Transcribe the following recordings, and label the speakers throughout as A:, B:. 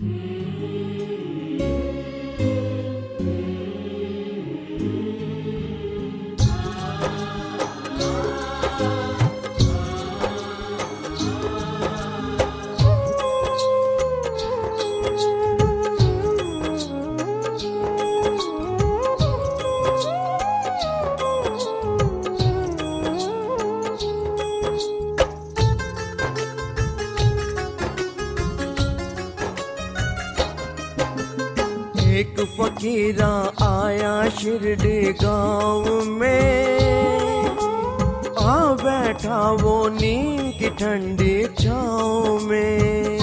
A: एक फकीरा आया शिरडी गांव में, आ बैठा वो नीम की ठंडी छाँव में।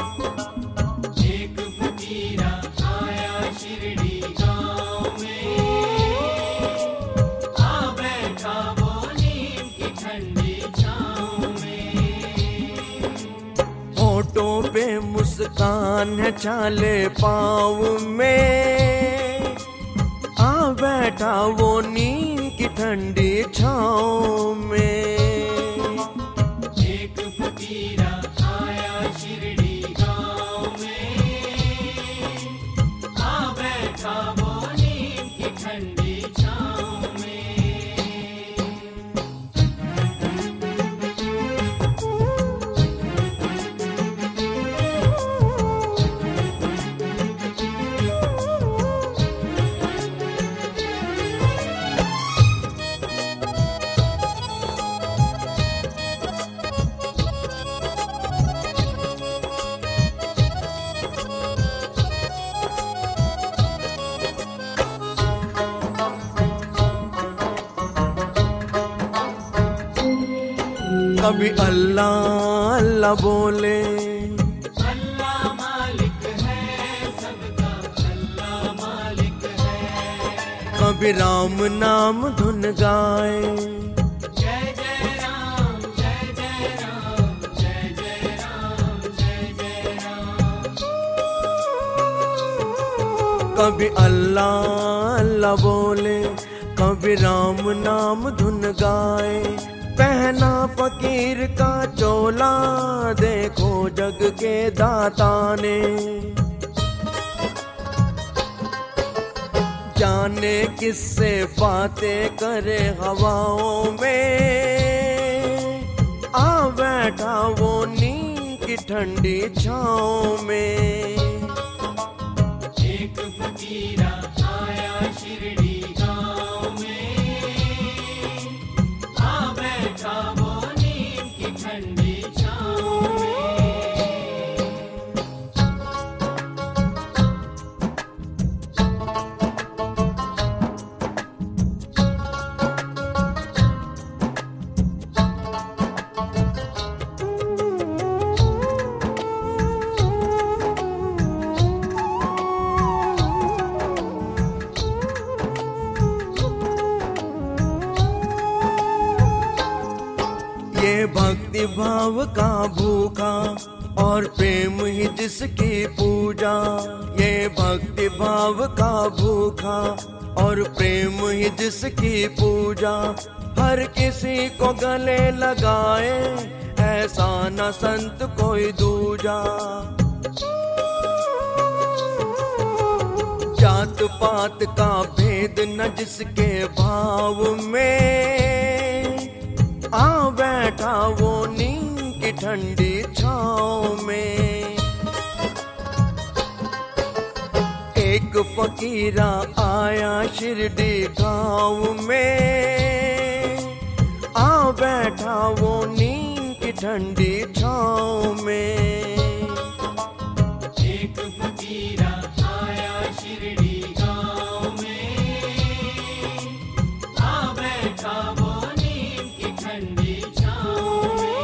B: एक फकीरा आया शिरडी गांव में, आ बैठा वो नीम की ठंडी छाँव में।
A: होठों पे मुस्कान है छाले पाँव में, आ बैठा वो नीम की ठंडी छाँव में।
B: एक फकीरा आया शिरडी गांव में, आ बैठा वो नीम की ठंडी छाँव में।
A: कभी अल्लाह अल्लाह बोले,
B: अल्लाह मालिक है सबका, अल्लाह मालिक है।
A: कभी राम नाम धुन गाए,
B: जय जय राम जय जय राम जय जय राम जय जय राम।
A: कभी अल्लाह अल्लाह बोले, कभी राम नाम धुन गाए। पहना फकीर का चोला देखो जग के दाता ने, जाने किससे बातें करे हवाओं में, आ बैठा वो नीम की ठंडी छाँव में।
B: एक फकीरा आया शिरडी गांव में, आ बैठा वो नीम की ठंडी छाँव में।
A: ये भक्ति भाव का भूखा और प्रेम ही जिसकी पूजा, ये भक्ति भाव का भूखा और प्रेम ही जिसकी पूजा। हर किसी को गले लगाए ऐसा न संत कोई दूजा। जात पात का भेद न जिसके भाव में, आ बैठा वो नीम की ठंडी छाँव में। एक फकीरा आया शिरडी गांव में, आ बैठा वो नीम की ठंडी छाँव में।
B: एक फकीरा आया शिरडी गांव में, आ बैठा वो नीम की ठंडी छाँव में।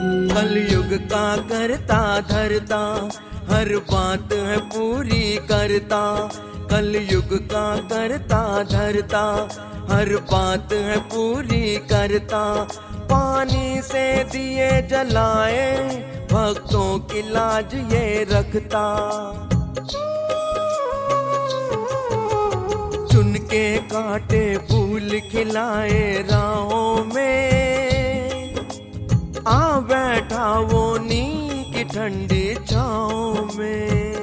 A: कलयुग का करता धरता, हर बात है पूरी करता। कलयुग का करता धरता, हर बात है पूरी करता। पानी से दिए जलाए, भक्तों की लाज ये रखता। चुन के काटे फूल खिलाए राहों में, आ बैठा वो नीम की ठंडी छाँव में।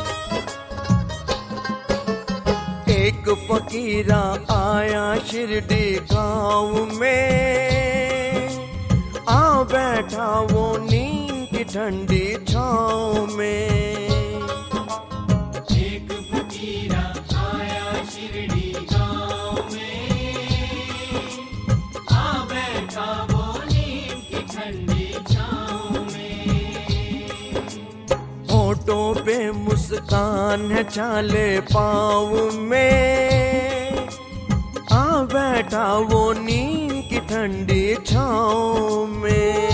A: एक फकीरा आया शिरडी गाँव में, आ बैठा वो नीम की ठंडी छाँव में।
B: एक फकीरा आया शिरडी गाँव में, आ बैठा वो नीम की ठंडी छाँव में।
A: होठों पे मुस्कान है छाले पाँव में, आ बैठा वो नीम की ठंडी छाँव में।